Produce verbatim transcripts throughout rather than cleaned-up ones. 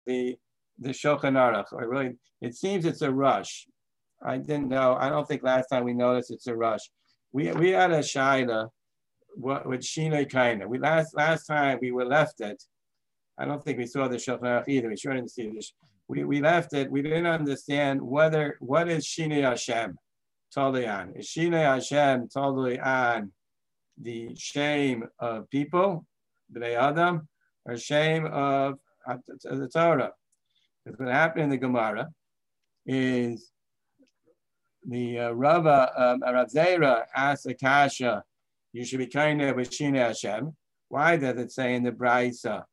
the the Shulchan Aruch, or really, it seems it's a rush. I didn't know. I don't think last time we noticed it's a rush. We we had a shaila what with Shinoi Kaina. We last last time we were left it. I don't think we saw the Shulchan Aruch either. We sure didn't see this. We we left it. We didn't understand whether what is Shinoi Hashem totally on. Is Shinoi Hashem totally on the shame of people, Bnei Adam, or shame of the Torah? Because what happened in the Gemara is the uh, Rava, um, Rav Zera asked Akasha, you should be kind of with Shinoi Hashem. Why does it say in the Braisa,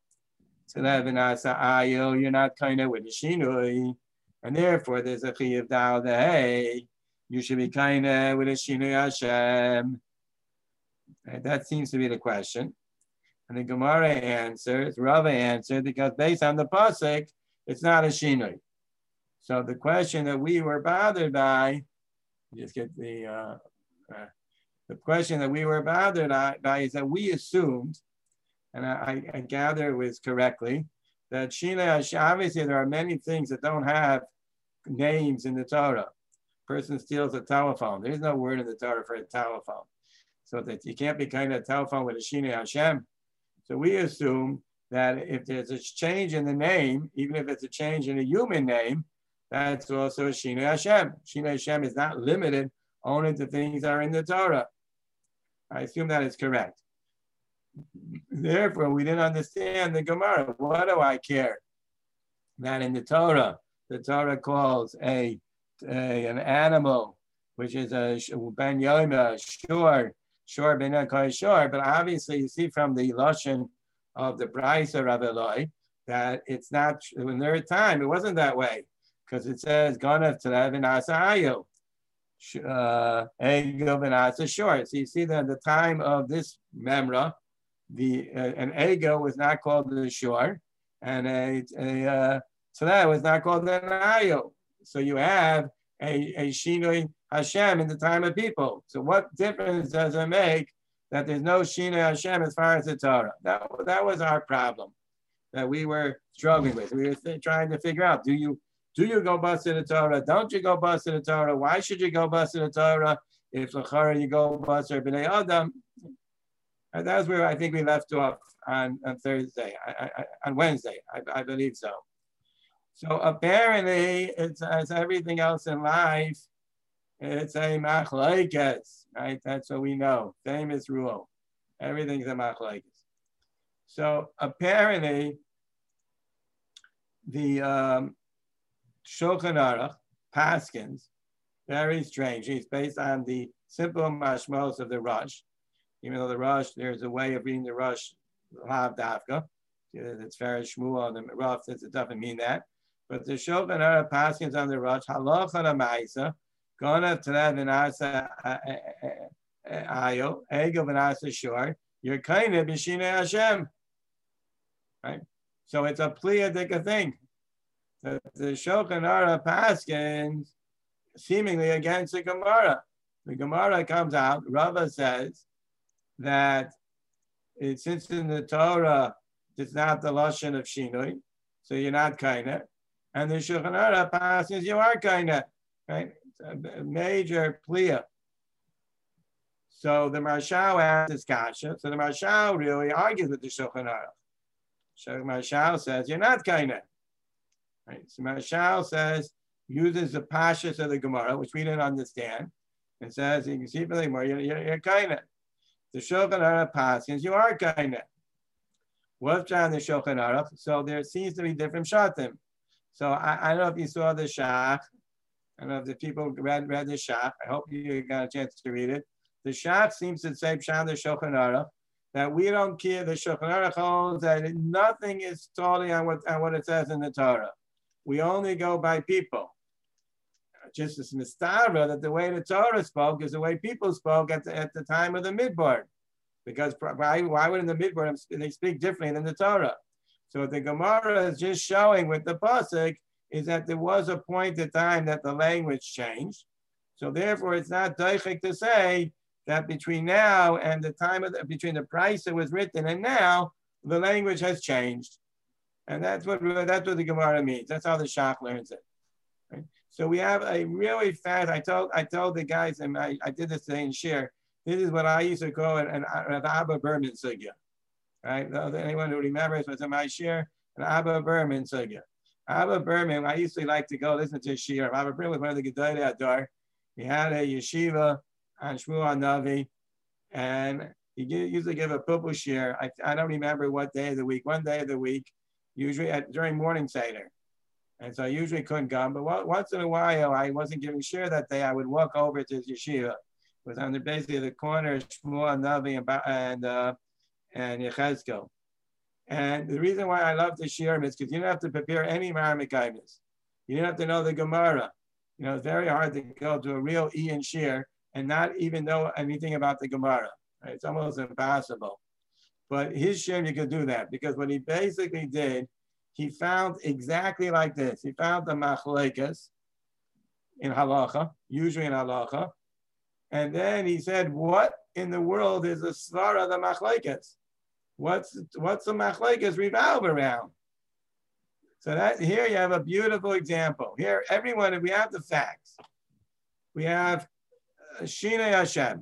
you're not kind of with the Shinoi, and therefore there's a Chiyuv Dal the hey, you should be kind of with the Shinoi Hashem. And that seems to be the question. And the Gemara answers, Rava answered, because based on the pasuk, it's not a Shinoi. So the question that we were bothered by, just get the uh, uh, the question that we were bothered by is that we assumed, and I, I gather it was correctly, that Shinoi Hashem, obviously there are many things that don't have names in the Torah. Person steals a telephone. There's no word in the Torah for a telephone. So that you can't be kind of a telephone with a Shinoi Hashem. So we assume that if there's a change in the name, even if it's a change in a human name, that's also a Shinoi Hashem. Shinoi Hashem is not limited only to things that are in the Torah. I assume that is correct. Therefore, we didn't understand the Gemara. What do I care that in the Torah, the Torah calls a, a an animal, which is a ben yoma, shor, shor ben akai shor, but obviously you see from the lashon of the Braisa Rav Eloi that it's not, in their time, it wasn't that way, because it says, Ganav Telev and Asahayo, Ego and Asa short. So you see that at the time of this Memra, the uh, an Ego was not called the shor, and a, a uh, Telev was not called the Ayo. So you have a, a Shinoi Hashem in the time of people. So what difference does it make that there's no Shinoi Hashem as far as the Torah? That, that was our problem that we were struggling with. We were th- trying to figure out, do you do you go bust in the Torah? Don't you go bust in the Torah? Why should you go bust in the Torah if l'chara you go bust or b'nei Adam? And that's where I think we left off on, on Thursday, I, I, on Wednesday, I, I believe so. So apparently, it's as everything else in life, it's a machlokes, right? That's what we know. Famous rule. Everything's a machlokes. So apparently, the um, Shulchan Aruch, Paskins, very strange. It's based on the simple mashmos of the Rush. Even though the Rush, there's a way of reading the Rush, Lav Dafka. It's very Shmuel, the Rav says it doesn't mean that. But the Shulchan Aruch Paskins on the Rush, Halacha Lamaisa, Ganav Telev V'nasa Ayo, Ego V'nasa Shor, you're kind of B'Shinoi Hashem. Right? So it's a pliadik thing. The, the Shulchan Aruch Paskins seemingly against the Gemara. The Gemara comes out, Rava says that it, since in the Torah it's not the lashon of Shinoi, so you're not kinda. And the Shulchan Aruch Paskins, you are kinda, right? It's a major plia. So the Marshal asks this kasha. So the Marshal really argues with the Shulchan Aruch. So Marshal says, you're not kinda. Right? So Marshal says, uses the pashas of the Gemara, which we didn't understand, and says, you can see from the Gemara, you're, you're, you're kinda. The Shulchan Aruch Paskins, you are kinda. What's on the Shulchan Aruch? So there seems to be different shatim. So I, I don't know if you saw the Shach. I don't know if the people read, read the Shach. I hope you got a chance to read it. The Shach seems to say, Pshan the Shulchan Aruch, that we don't care. The Shulchan Aruch holds that nothing is totally on what, on what it says in the Torah. We only go by people. Just as mistara that the way the Torah spoke is the way people spoke at the, at the time of the Midbar. Because why, why would in the Midbar they speak differently than the Torah? So what the Gemara is just showing with the pasuk is that there was a point in time that the language changed. So therefore, it's not daichik to say that between now and the time of the, between the price that was written and now, the language has changed. And that's what that's what the Gemara means. That's how the Shach learns it. Right? So we have a really fast. I told I told the guys, and I, I did this today in share. This is what I used to call an, an, an Abba Berman sugya. Right? Anyone who remembers was in my share, an Abba Berman sugya. Abba Berman, I used to like to go listen to shir. Abba Berman was one of the Gedolei Adar. He had a yeshiva on Shmuel Navi, and he used to give a pupil shir. I, I don't remember what day of the week. One day of the week. Usually at, during morning Seder. And so I usually couldn't come, but once in a while, I wasn't giving share that day. I would walk over to his yeshiva. It was on the basically the corner of Shmuel Navi and, and, uh, and Yechezkel. And the reason why I love the shir is because you don't have to prepare any maramikaimis. You don't have to know the Gemara. You know, it's very hard to go to a real Ian shir and not even know anything about the Gemara. Right? It's almost impossible. But his shir, you could do that because what he basically did, he found exactly like this. He found the machlekes in halacha, usually in halacha, and then he said, "What in the world is the svara of the machlekes? What's what's the machlekes revolve around?" So that here you have a beautiful example. Here, everyone, if we have the facts, we have Shinei Hashem,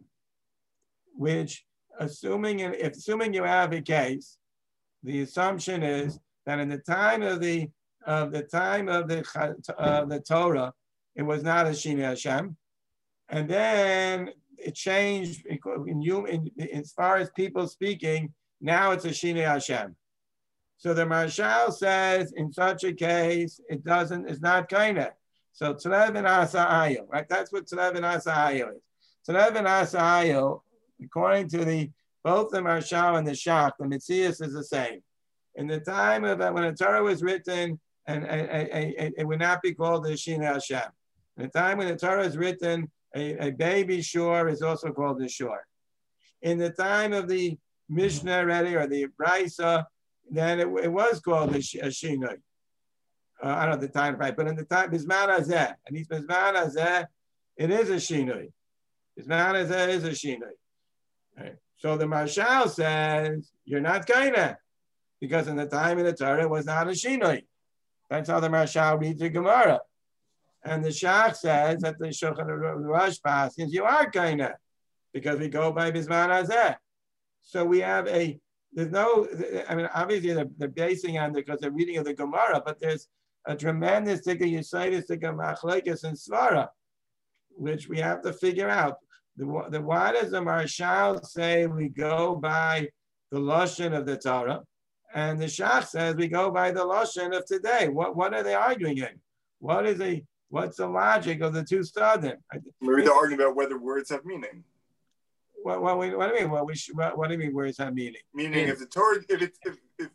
which. Assuming if assuming you have a case, the assumption is that in the time of the of the time of the uh, the Torah, it was not a Shinei Hashem, and then it changed in you in, in, as far as people speaking. Now it's a Shinei Hashem. So the Marshal says in such a case it doesn't. It's not kinda. So Tzlev and Asa'ayo, right? That's what Tzlev and Asa'ayo is. Tzlev and Asa'ayo. According to the both the Marshal and the Shach, the Metzias is the same. In the time of when the Torah was written, and, and, and, and it would not be called the Shinei Hashem. In the time when the Torah is written, a, a baby shore is also called the shore. In the time of the Mishnah already or the Brisa, then it, it was called the Shinoi. Uh, I don't know the time right, but in the time Bizman Hazeh, and he's Bizman Hazeh, it is a Shinoi. Bizman Hazeh is a Shinoi. Right. So the Marshal says, you're not kaina, because in the time of the Torah it was not a shinoi. That's how the Marshal reads the Gemara. And the Shach says that the Shulchan Aruch passes, you are kaina, because we go by Bizman Hazeh. So we have a, there's no, I mean, obviously they're, they're basing on because they're reading of the Gemara, but there's a tremendous tika yisaitis tika machlekes and svara, which we have to figure out. The, the, why does the Marshal say we go by the Lashon of the Torah? And the Shach says we go by the Lashon of today. What, what are they arguing in? What is the, what's the logic of the two Sadim? Maybe they're arguing about whether words have meaning. What, what, what, what do you mean? What, we should, what, what do you mean words have meaning? Meaning if the Torah, if it if, if,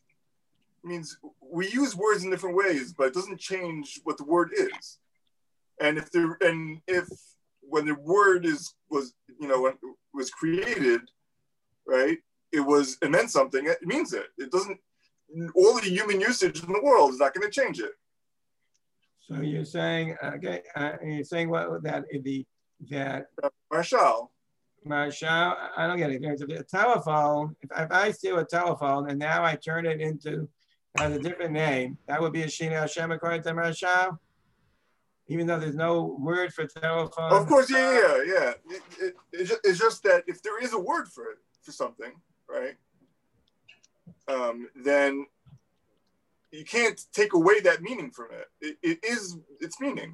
means we use words in different ways, but it doesn't change what the word is. And if there, and if, when the word is was you know when it was created, right? It was it meant something. It means it. It doesn't. All the human usage in the world is not going to change it. So you're saying okay? Uh, you're saying what that the that uh, Marshal. Marshal. I don't get it. There's a, a telephone. If, if I steal a telephone and now I turn it into has a different name, that would be a Shinei Hashem according to Marshal. Even though there's no word for telephone. Of course, yeah, yeah, yeah. It, it, it's, just, it's just that if there is a word for it, for something, right, um, then you can't take away that meaning from it. It, it is its meaning.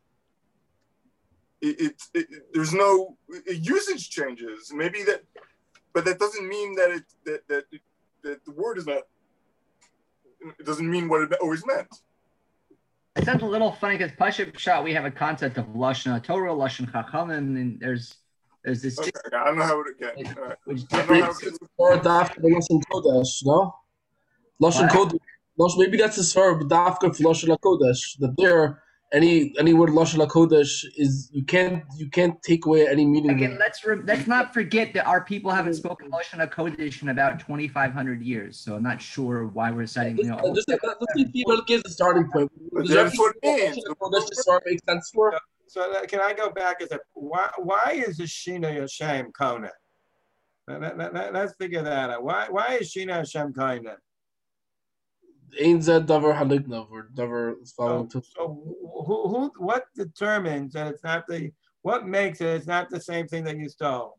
It, it, it there's no it, usage changes. Maybe that, but that doesn't mean that it that that that the word is not. It doesn't mean what it always meant. It sounds a little funny because Pashup Shot, we have a concept of Lashon Torah, Lashon Chachamim, and there's there's this. Okay, I don't know how it again. Right. Which or dafka Lashon Kodesh, no? Lashon Kodesh. Maybe that's a svar, but dafka for Lashon Kodesh. That there, any any word Lashon Kodesh is you can't you can't take away any meaning. Again, let's re- let's not forget that our people haven't spoken Lashon Kodesh in about twenty-five hundred years. So I'm not sure why we're citing. You know, just just is the starting point. That's what it means. Kodesh just sort of makes sense for. So uh, can I go back and say why why is the Shinei Hashem Kona? Let, let, let, let's figure that out. Why why is Shinei Hashem Kona? Ein Zed Davar Halignav or Davar is following So, to. so who, who, what determines that it's not the, what makes it, it's not the same thing that you stole?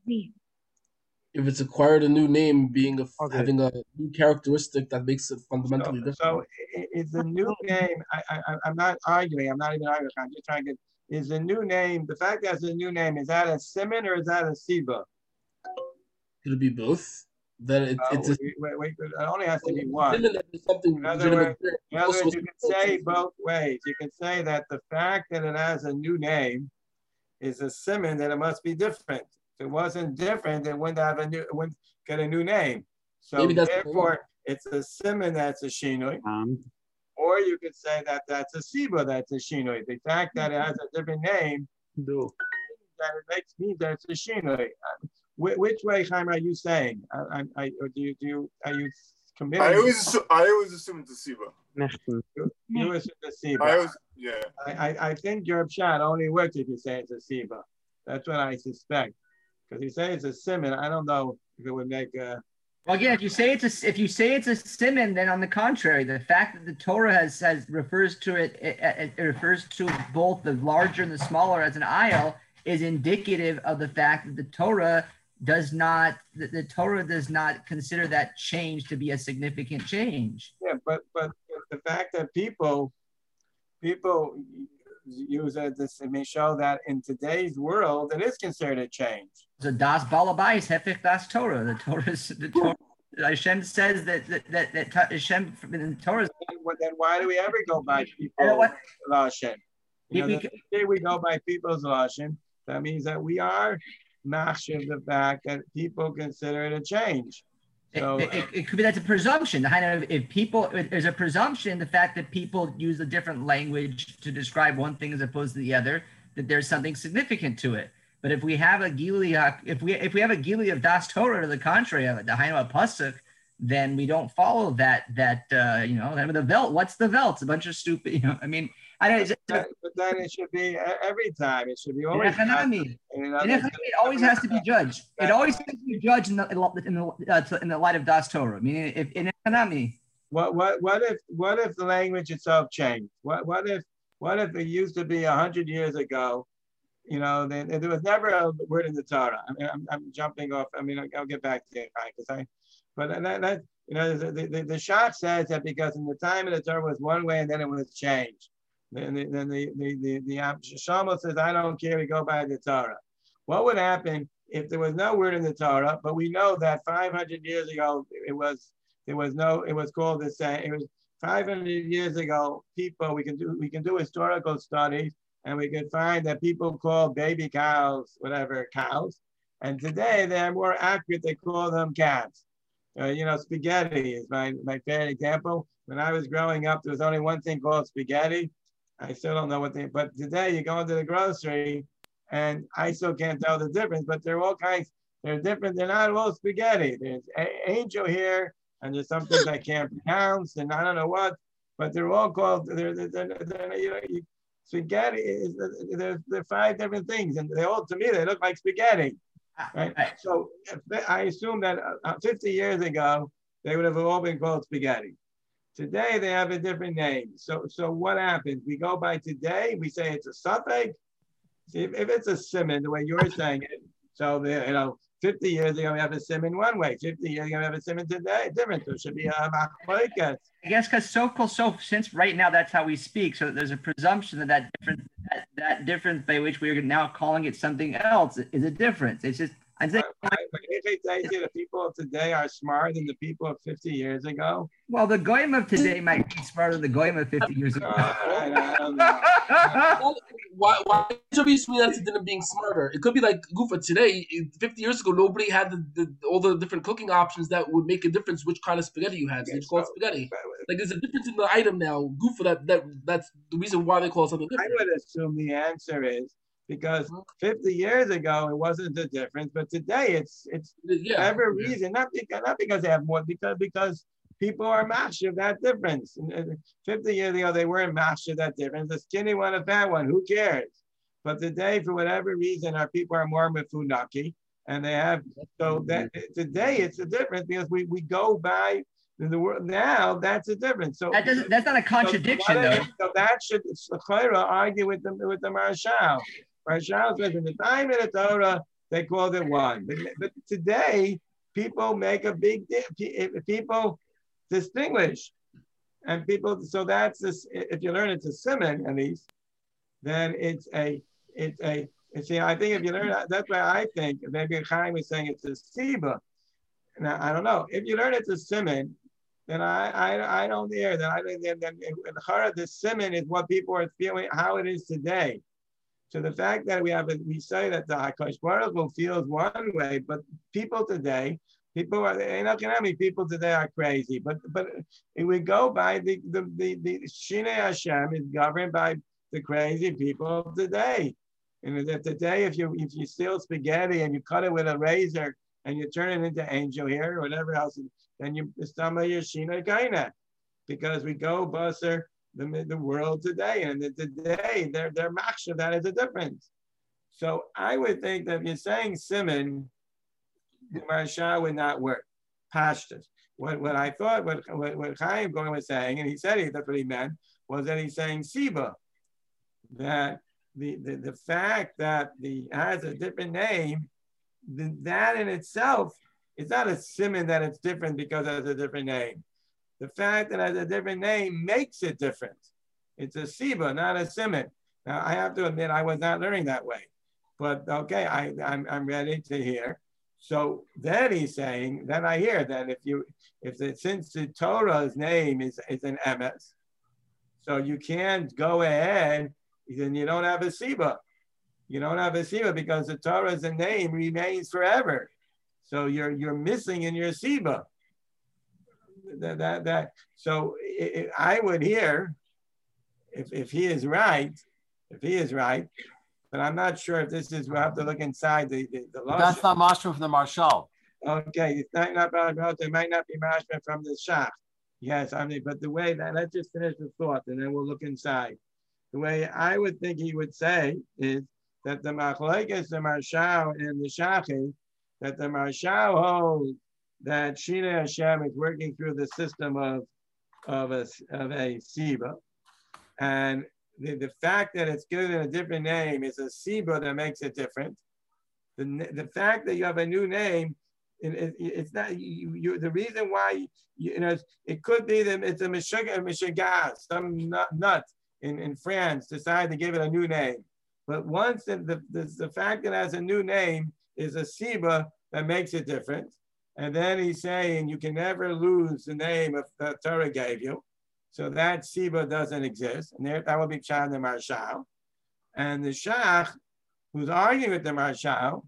If it's acquired a new name, being a, Okay. having a new characteristic that makes it fundamentally So, different. so i- is the new name, I, I, I'm not arguing, I'm not even arguing, I'm just trying to get, is the new name, the fact that it's a new name, is that a simon or is that a siba? Could it be both? Then it, Uh, it's a, wait, wait, wait, it only has to be one. given that there's something In other legitimate words, there. in other Also, words, you can say both ways. You can say that the fact that it has a new name is a simon that it must be different. If it wasn't different, it wouldn't have a new, it wouldn't get a new name. So Maybe that's- therefore, it's a simon that's a shinoi. Um, Or you could say that that's a siba that's a shinoi. The fact that it has a different name, do. that it makes me that it's a shinoi. Uh, whi- Which way, Chaim, are you saying? I, I, I, or do you, do you, are you committing? I always assume, I always assume it's a siba. Nechten. You, you assume the siba. I always yeah. I, I, I think your shot only works if you say it's a siba. That's what I suspect. Because you say it's a simon, I don't know if it would make a. Well, again, if you say it's a if you say it's a simon, then on the contrary, the fact that the Torah has has refers to it, it, it, it refers to both the larger and the smaller as an aisle is indicative of the fact that the Torah does not the, the Torah does not consider that change to be a significant change. Yeah, but but the fact that people people use it, this it may show that in today's world it is considered a change. So das balabais hefich das Torah. The Torah is the Torah. Hashem says that that that, that Hashem in the Torah. Then, then why do we ever go by You know people's what? lashon? You know, We- the day we go by people's lashon, that means that we are mashing the fact that people consider it a change. So it, it, it could be that's a presumption. Kind of, if people, if there's a presumption, the fact that people use a different language to describe one thing as opposed to the other, that there's something significant to it. But if we have a gili, if we if we have a gili of das Torah to the contrary of it, the Hainu pasuk, then we don't follow that that uh, you know the velt. What's the velt? It's a bunch of stupid. You know, I mean, I don't. It's, but then it should be every time. It should be in always. economy, in in other- economy, it always has to be judged. It always has to be judged in the in the uh, in the light of das Torah. Meaning, if in economy. What what what if what if the language itself changed? What what if what if it used to be a hundred years ago? You know, then there was never a word in the Torah. I mean, I'm, I'm jumping off. I mean, I'll, I'll get back to it, right? Because I, but that, that you know, the the, the, the Shach says that because in the time of the Torah was one way and then it was changed. Then the then the the the, the, the Shlomo says, I don't care. We go by the Torah. What would happen if there was no word in the Torah? But we know that five hundred years ago it was there was no. It was called the same. It was five hundred years ago. People we can do we can do historical studies. And we could find that people call baby cows, whatever, cows. And today they're more accurate, they call them cats. Uh, you know, spaghetti is my, my favorite example. When I was growing up, there was only one thing called spaghetti. I still don't know what they, but today you go into the grocery and I still can't tell the difference, but they're all kinds, they're different. They're not all spaghetti. There's a- angel here and there's some things I can't pronounce and I don't know what, but they're all called, they're, they're, they're, they're you know, you, spaghetti is there's there five different things, and they all to me they look like spaghetti, right? Right. So I assume that uh, fifty years ago they would have all been called spaghetti. Today they have a different name. So so what happens? We go by today. We say it's a suffix. See, if, if it's a simon, the way you're saying it, so the, you know, fifty years ago we have a simon one way. fifty years ago we have a simon today different. There should be a machlokas. I guess because so so since right now that's how we speak, so there's a presumption that that difference that, that difference by which we are now calling it something else is a difference. It's just I think. The people of today are smarter than the people of fifty years ago. Well, the goyim of today might be smarter than the goyim of fifty years ago. I don't know. Why why should we assume that's them being smarter? It could be like Gufa today. Fifty years ago, nobody had the, the all the different cooking options that would make a difference which kind of spaghetti you had. So they just call it spaghetti. Like there's a difference in the item now. Gufa that that that's the reason why they call it something I different. would assume the answer is because fifty years ago it wasn't a difference, but today it's it's Yeah. for every reason, not because not because they have more, because because people are master of that difference. And, and fifty years ago they weren't master of that difference. The skinny one, a fat one, who cares? But today, for whatever reason, our people are more mifundaki, and they have so that today it's a difference because we we go by in the world now, that's a difference. So that doesn't. That's not a contradiction, so, though. So that should Chayra argue with the with the Marshal. Marshal says in the time of the Torah they called it one, but, but today people make a big deal. People distinguish, and people. So that's this. If you learn it's a simon at least, then it's a it's a. And see, I think if you learn that, that's why I think maybe Chaim was saying it's a siba. Now I don't know if you learn it's a simon. Then I, I I don't hear that. I think then the the simon is what people are feeling, how it is today. So the fact that we have a, we say that the Hakadosh Baruch Hu feels one way, but people today, people are economic people today are crazy. But but if we go by the the the, the Shinei Hashem is governed by the crazy people of today. And that today, if you if you steal spaghetti and you cut it with a razor and you turn it into angel hair or whatever else. Then you stumble your Shina Gaina, because we go busser the, the world today, and the, today they're they're maksha, that is a difference. So I would think that if you're saying simon, the Marsha would not work. Pashtas. What what I thought what what, what Chaim Goren was saying, and he said he, that's what he meant, was that he's saying siba, that the the, the fact that the has a different name, the, that in itself. It's not a simon that it's different because it has a different name. The fact that it has a different name makes it different. It's a siba, not a simon. Now, I have to admit, I was not learning that way. But okay, I, I'm, I'm ready to hear. So then he's saying, then I hear that if you, if the, since the Torah's name is, is an emes, so you can't go ahead, then you don't have a siba. You don't have a siba because the Torah's name remains forever. So you're you're missing in your siba. That that that. So it, it, I would hear, if if he is right, if he is right, but I'm not sure if this is. We'll have to look inside the the. the That's not mashma from the Marshal. Okay, it's not not about. It might not be mashma from the shach. Yes, I mean, but the way that let's just finish the thought and then we'll look inside. The way I would think he would say is that the machlokes, the Marshal, and the shachim. That the Marshal holds that Shinei Hashem is working through the system of, of a, of a Siba. And the, the fact that it's given a different name is a Siba that makes it different. The, the fact that you have a new name, it, it, it's not, you, you, the reason why, you, you know, it could be that it's a Meshuggah, some nut, nut in, in France decided to give it a new name. But once the, the, the, the fact that it has a new name, is a siba that makes it different. And then he's saying you can never lose the name of the Torah gave you. So that siba doesn't exist. And there, that would be Pshat the Marshal. And the Shach, who's arguing with the Marshal,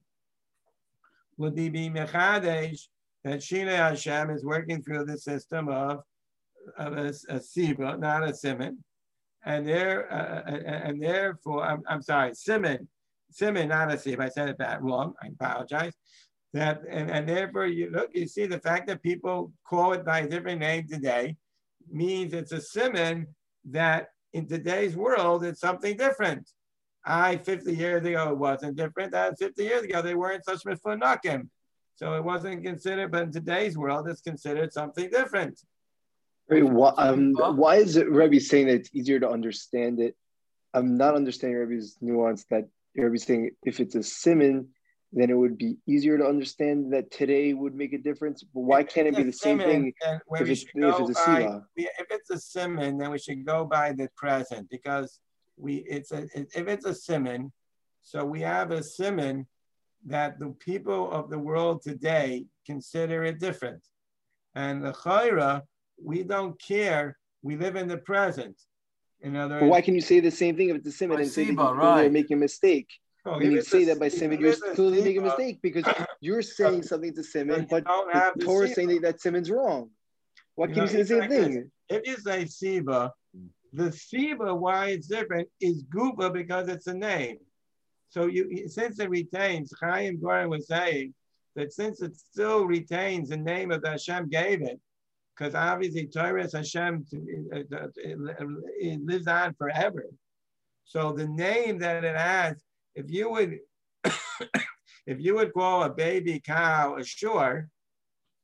would be be Mechadesh that Shinei Hashem is working through the system of, of a, a siba, not a simon. And there, uh, and therefore, I'm, I'm sorry, simon. Simon, not a sieve. I said it bad, wrong. I apologize. That and, and therefore, you look, you see the fact that people call it by a different name today means it's a simon that in today's world it's something different. I fifty years ago it wasn't different. That fifty years ago they weren't such mifanakim, so it wasn't considered. But in today's world, it's considered something different. Right, why, um, why is it Rebbe saying that it's easier to understand it? I'm not understanding Rebbe's nuance that. You're saying if it's a simon, then it would be easier to understand that today would make a difference. But why can't it be the same thing if it's, if it's a siva? If it's a simon, then we should go by the present because we it's a if it's a simon, so we have a simon that the people of the world today consider it different, and the chayra we don't care. We live in the present. In other but why can you say the same thing if it's a simon and say that you're right. making a mistake? Oh, when you say a, that by simon, you're clearly making a mistake because you're saying something to simon, but the Torah is saying that, that simon's wrong. Why can you, know, you say the same thing? If you say siba, the siba, why it's different, is guba because it's a name. So you, since it retains, Chaim Goren was saying that since it still retains the name of the Hashem gave it, because obviously Torah Hashem it, it, it lives on forever. So the name that it has, if you would, if you would call a baby cow a shore,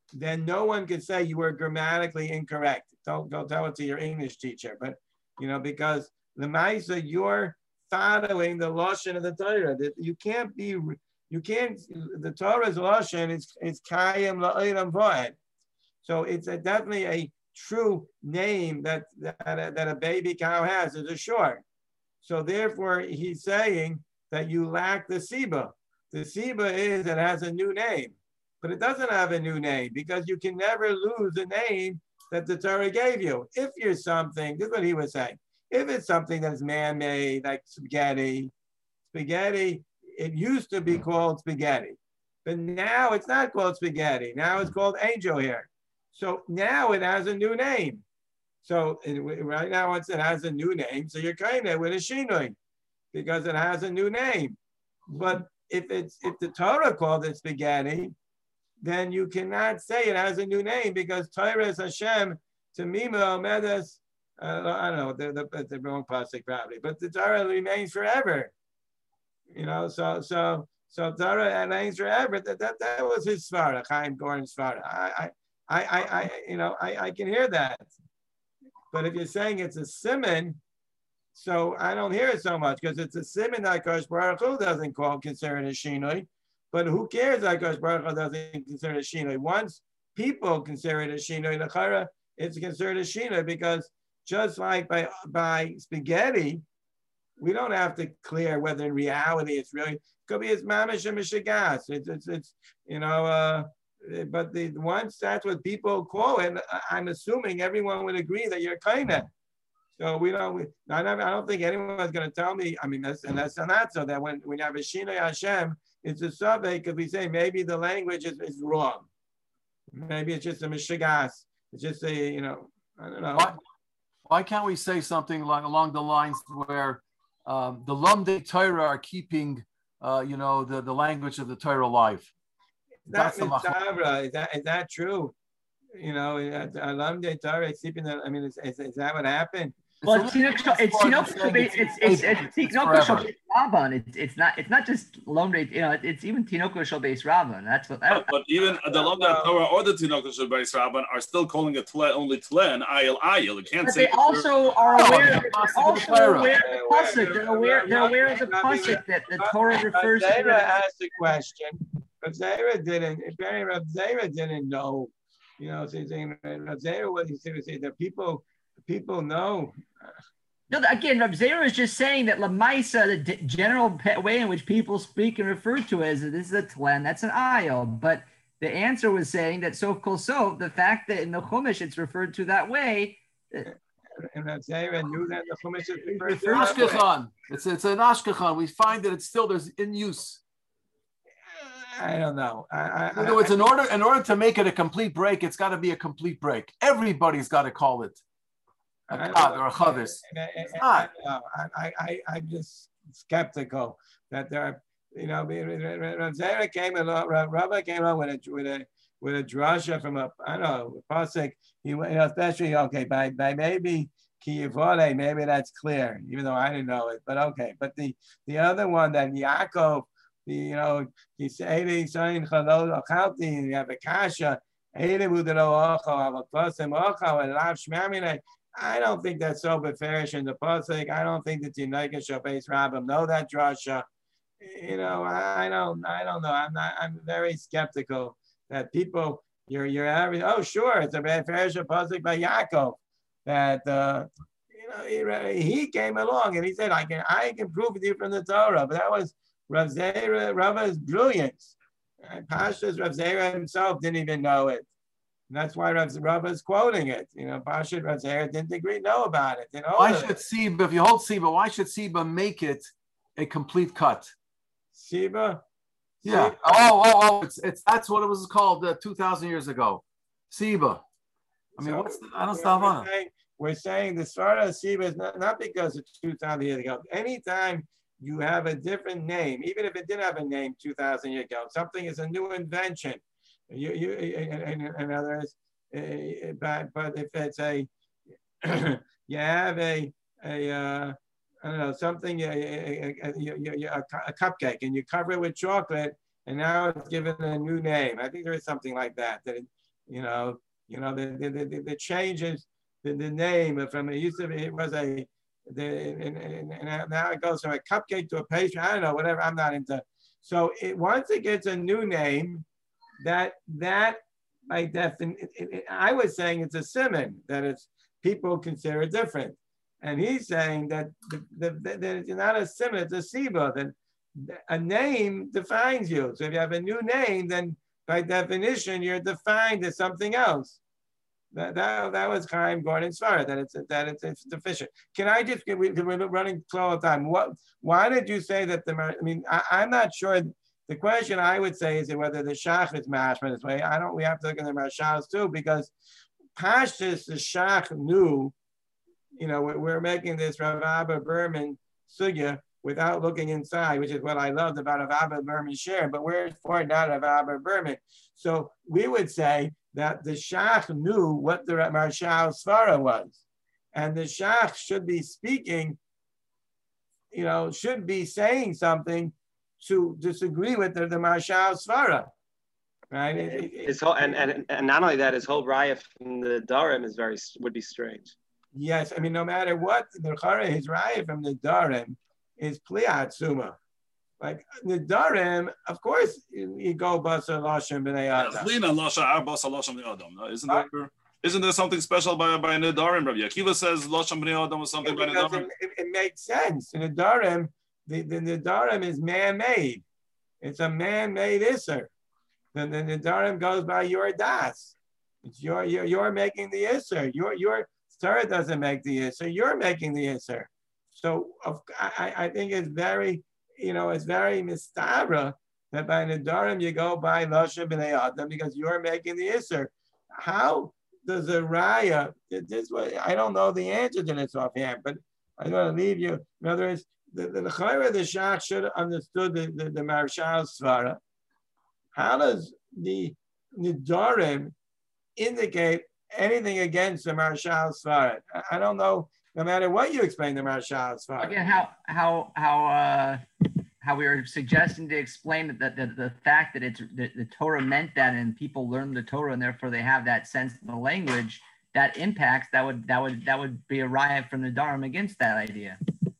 then no one can say you were grammatically incorrect. Don't go tell it to your English teacher, but you know, because the Maisa, you're following the Lashon of the Torah. That you can't be, you can't, the Torah's Lashon is, is Kayim La'olam V'ed. So it's a, definitely a true name that, that, that a baby cow has, is a short. So therefore, he's saying that you lack the Siba. The Siba is it has a new name, but it doesn't have a new name because you can never lose a name that the Torah gave you. If you're something, this is what he was saying. If it's something that's man-made, like spaghetti, spaghetti, it used to be called spaghetti, but now it's not called spaghetti. Now it's called angel hair. So now it has a new name. So it, right now it's, it has a new name. So you're kind of with a shinoi because it has a new name. But if it's if the Torah called it spaghetti, then you cannot say it has a new name because Torah is Hashem to Mima Omedes. Uh, I don't know the, the, the wrong pasuk probably, but the Torah remains forever. You know, so so so Torah remains forever. That that, that was his svara, Chaim Goren's svara. I I I I you know I, I can hear that. But if you're saying it's a siman, so I don't hear it so much because it's a siman that Hakadosh Baruch Hu doesn't call consider it a shinoi. But who cares that Hakadosh Baruch Hu doesn't consider it a shinoi? Once people consider it a shinoi, the chara, it's considered a shinoi because just like by by spaghetti, we don't have to clear whether in reality it's really it could be it's mamish and mishigas. It's it's it's you know. Uh, But the once that's what people call it, I'm assuming everyone would agree that you're kind of. So we don't. We, I don't. I don't think anyone's going to tell me. I mean, that's and that's not so that when we have a Shinoi Hashem, it's a survey because we say maybe the language is, is wrong. Maybe it's just a mishigas. It's just a you know. I don't know. Why, why can't we say something like along the lines where um, the Lomdei Torah are keeping, uh, you know, the the language of the Torah alive? That is Torah. Is that is that true? You know, Lomdei Torah keeping the. I mean, is, is, is that what happened? Well, it's it's it's it's it's Tinoko Shel Beis Rabban. It's it's not it's not just Lomdei. You know, it's even Tinoko Shel Beis Rabban. That's what. But, but even the Lomdei Torah or the Tinoko Shel Beis Rabban are still calling it tle, only tle and ayil ayil. You can't but say. They also are aware. They're also aware of the pasuk. They're aware. They're aware of the pasuk that the Torah refers to. Zera asked the question. Rav Zera didn't. Apparently, Rav Zera didn't know. You know, saying Rav Zera was he said that people people know. No, again, Rav Zera is just saying that Lamaisa, the d- general way in which people speak and refer to it as this is a tlen, that's an ayil. But the answer was saying that sof kol sof, the fact that in the Chumash it's referred to that way. And Rav Zera knew that the Chumash is referred to Ashkechan. It's it's an Ashkechan. We find that it's still there's in use. I don't know. I, I, in other words, in order in order to make it a complete break, it's got to be a complete break. Everybody's got to call it a kad or a chavis. I, I, I, I'm just skeptical that there are, you know, Rav Zera came along, Rabbi came along with a with a with a drasha from a I don't know pasuk. He, you know, especially okay by by maybe kiyivole, maybe that's clear, even though I didn't know it. But okay, but the the other one that Yaakov. You know, he said, "You have a kasha." I don't think that's so beferish in the pasuk. I don't think that the Tinoko Shel Beis Rabban know that drasha. You know, I, I don't, I don't know. I'm not. I'm very skeptical that people. You're, you're average. Oh, sure, it's a beferish pasuk by Yaakov that uh, you know he, he came along and he said, "I can, I can prove it to you from the Torah," but that was. Rav Zera, Rava's brilliance. Pashas Rav Zera himself didn't even know it. And that's why Rav Rava's quoting it. You know, Pashas Rav Zera didn't agree, know about it. You know, why should Siba, if you hold Siba, why should Siba make it a complete cut? Siba? Yeah. Siba. Oh, oh, oh, it's, it's that's what it was called uh, two thousand years ago. Siba. I mean, so what's the, I don't stop on it. We're saying the start of Siba is not, not because it's two thousand years ago. Anytime you have a different name, even if it didn't have a name two thousand years ago. Something is a new invention. You, you, in, in others, uh, but, but if it's a, you have a, a uh, I don't know, something, a, a, a, a, a cupcake, and you cover it with chocolate, and now it's given a new name. I think there is something like that. That it, You know, you know the the the, the changes the, the name from it used to be it was a the and, and, and now it goes from a cupcake to a pastry. I don't know, whatever. I'm not into. So it once it gets a new name, that that by definition, I was saying it's a simon that it's people consider it different, and he's saying that the, the, the, that it's not a simon, it's a siba. That a name defines you. So if you have a new name, then by definition you're defined as something else. That, that, that was Chaim Gordon's svara, that it's that it's, it's deficient. Can I just get we, we're running slow all the time? What? Why did you say that the? I mean, I, I'm not sure. The question I would say is whether the shach is mashma this way. I don't. We have to look at the marshals too, because Pashtus the shach knew. You know, we're, we're making this Rav Abba Berman sugya without looking inside, which is what I loved about Rav Abba Berman share. But we're for not Rav Abba Berman. So we would say that the Shach knew what the Marshal Svara was. And the Shach should be speaking, you know, should be saying something to disagree with the, the Marshal Svara. Right? It, it, his whole, and, and, and not only that, his whole raya from the Darim is very, would be strange. Yes, I mean, no matter what, the Chara, his raya from the Darim is Pliat Suma. Like the Darim, of course, you go basa lashon b'nei adam. Isn't there? Isn't there something special by by Nedarim? Rabbi Akiva says lashon b'nei adam was something by Nedarim. It, it makes sense. In Nedarim, the the Nedarim is man-made. It's a man-made isser. Then the Nedarim goes by your das. It's your you're, you're making the isser. Your your Torah doesn't make the isser. You're making the isser. So I I think it's very. You know, it's very mistabra that by Nedarim you go by Lashon B'nei Adam because you're making the Isser. How does a Raya, this way, I don't know the answer to this offhand, but I'm going to leave you. In other words, the the Chayra, the Shach should have understood the, the, the Marshal Svara. How does the Nedarim indicate anything against the Marshal Svara? I, I don't know. No matter what you explain the Marshal Svara. Again, how how how uh, how we were suggesting to explain that the, the, the fact that it's the, the Torah meant that, and people learn the Torah, and therefore they have that sense in the language that impacts that would that would that would be a riot from the Dharm against that idea.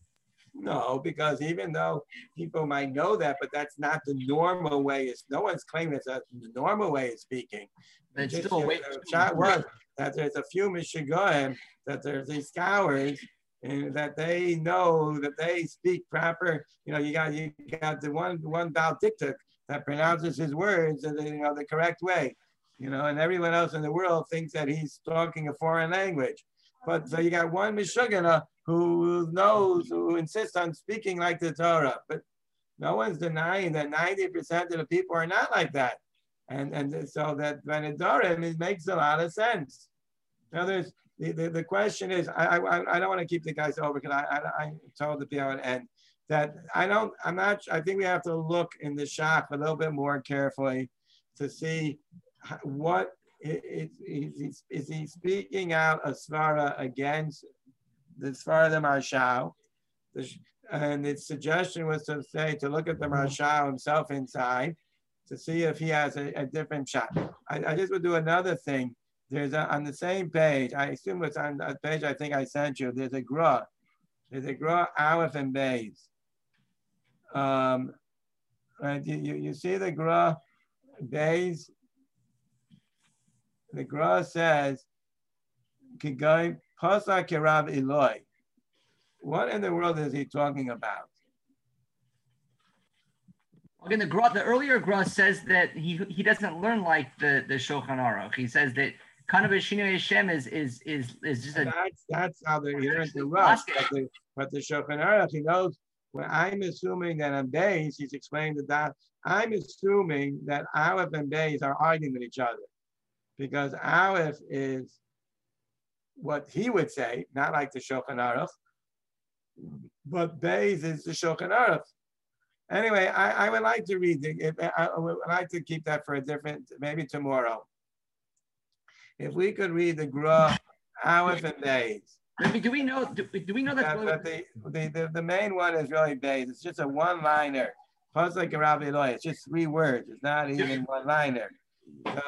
No, because even though people might know that, but that's not the normal way. It's no one's claiming it's a, the normal way of speaking. But it's just, still a way. The shot was that there's a few Mishigoyim, that there's these scholars, and that they know that they speak proper. You know, you got you got the one one Baal Diktuk that pronounces his words in the, you know, the correct way. You know, and everyone else in the world thinks that he's talking a foreign language. But so you got one Mishugana who knows, who insists on speaking like the Torah. But no one's denying that ninety percent of the people are not like that. And and so that when it Dorim, it makes a lot of sense. Now there's the, the, the question is, I, I I don't want to keep the guys over because I, I I told the people at end that I don't I'm not I think we have to look in the shop a little bit more carefully to see what is, is, is he speaking out a svara against the svara of the Marshal, and its suggestion was to say to look at the Marshal himself inside to see if he has a, a different shot. I, I just would do another thing. There's a, on the same page, I assume it's on a page I think I sent you, there's a gra. There's a gra, Aleph and Beis. Um, right, you, you, you see the gra, Beis? The gra says, Kigai Pasa Kirav Eloi. What in the world is he talking about? Again, the Gra, the earlier Gra says that he he doesn't learn like the the Shulchan Aruch. He says that Kanabashinu Hashem is is is is just a. That's that's how the he learns the rush, but the but the Shulchan Aruch he knows. When I'm assuming that on Beis, he's explaining that I'm assuming that Aleph and Beis are arguing with each other, because Aleph is what he would say, not like the Shulchan Aruch, but Beis is the Shulchan Aruch. Anyway, I, I would like to read the, if, I, I would like to keep that for a different, maybe tomorrow. If we could read the Gra, Aleph and Beis. Do we know? Do, do we know that? Really, but the, the, the the main one is really Beis. It's just a one-liner. Pasuk Rabbi Eloi. It's just three words. It's not even one-liner. So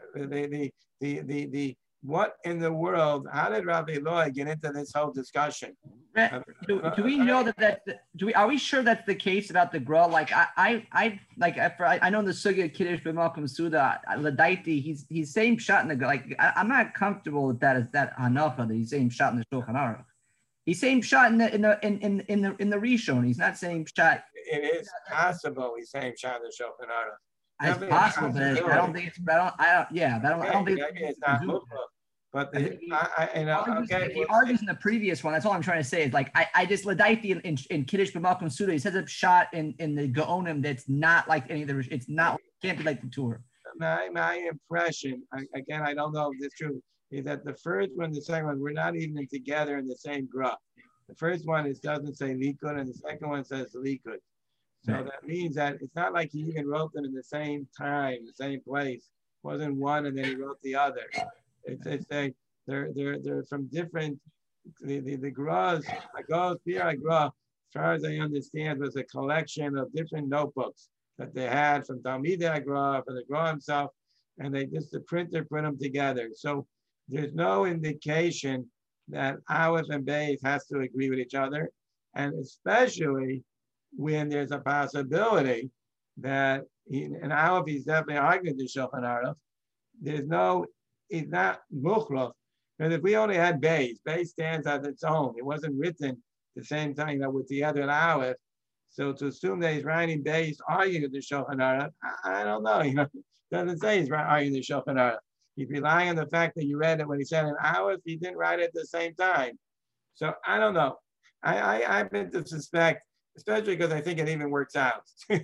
the, the, the, the, the, what in the world, how did Rabbi Eloi get into this whole discussion? Do, do we know that that do we are we sure that's the case about the gra? Like I I I like I I know the sugya kiddush b'malkum suda ladaiti. He's he's saying shot in the like I, I'm not comfortable with that as that hanacha that he's saying shot in the Shulchan Aruch. He's saying shot in the in the in in in the in the Rishon. He's not saying shot. It is possible he's saying shot in the Shulchan Aruch. It's possible, but I don't think it's. I don't. I don't. Yeah, I don't. I don't think it's, it's not mutlach. But the, I, I, you know, argues, okay, he argues in the previous one. That's all I'm trying to say. Is like I, I just ladaiti in, in, in Kiddush b'malkum suda. He says a shot in, in the Gaonim that's not like any of the. It's not. It can't be like the tour. My my impression, I, again, I don't know if it's true, is that the first one, the second one, we're not even together in the same graph. The first one is doesn't say likud, and the second one says likud. So right. That means that it's not like he even wrote them in the same time, the same place. It wasn't one and then he wrote the other. It's, it's a, they're, they're, they're from different, the, the, the Gras, Agos, Pir Gra, as far as I understand, was a collection of different notebooks that they had from Talmidei Agra, from the Gra himself, and they just, the printer put them together. So there's no indication that Aleph and Beis has to agree with each other, and especially when there's a possibility that, he, and Aleph, he's definitely arguing the Shulchan Aruch, there's no, it's not mukhrach, because if we only had Beis, Beis stands as its own. It wasn't written the same time that with the other Aleph. So to assume that he's writing Beis arguing the Shulchan Aruch, I, I don't know. You know, it doesn't say he's arguing the Shulchan Aruch. He's relying on the fact that you read it when he said an Aleph, he didn't write it at the same time. So I don't know. I I I've been to suspect, especially because I think it even works out.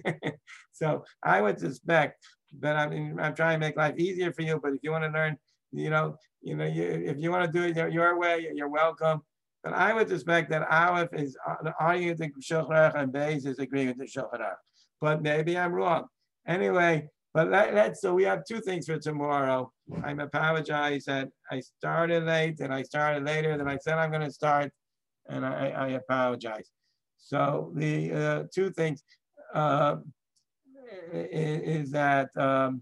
So I would suspect, but I mean, I'm trying to make life easier for you. But if you want to learn, you know, you know, you, if you want to do it your, your way, you're welcome. But I would suspect that Aleph is arguing the Shulchan Aruch and Beis is agreeing with the Shulchan Aruch. But maybe I'm wrong. Anyway, but let, let's, so we have two things for tomorrow. I apologize that I started late and I started later than I said I'm going to start, and I, I apologize. So the uh, two things uh, is, is that um,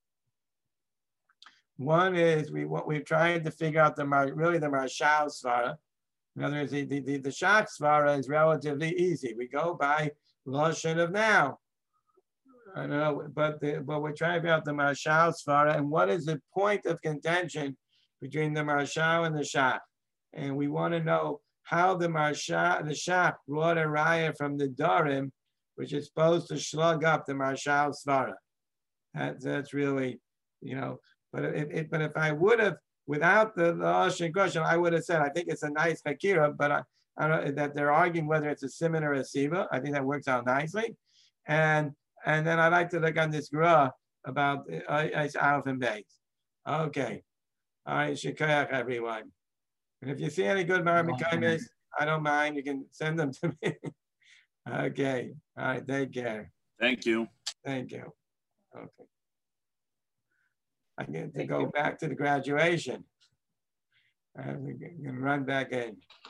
one is we what we've tried to figure out the really the Marshal Svara. In other words, the the, the, the Shach Svara is relatively easy. We go by Lashon of now. I don't know, but the, but we're trying to figure out the Marshal Svara and what is the point of contention between the Marshal and the Shach, and we want to know how the Marshal, the Shach brought a raya from the Darim, which is supposed to slug up the Marshal Svara. That, that's really, you know. But if, if but if I would have without the Lashon question, I would have said I think it's a nice Hakira, but I, I don't know that they're arguing whether it's a Siman or a Siva. I think that works out nicely, and. And then I'd like to look on this Gra about uh, Aleph and Beis. Okay. All right, Shikoyach, everyone. And if you see any good Maramikaimis, I don't mind. You can send them to me. Okay. All right. Take care. Thank you. Thank you. Okay. I get to go back to the graduation. I'm going to run back in.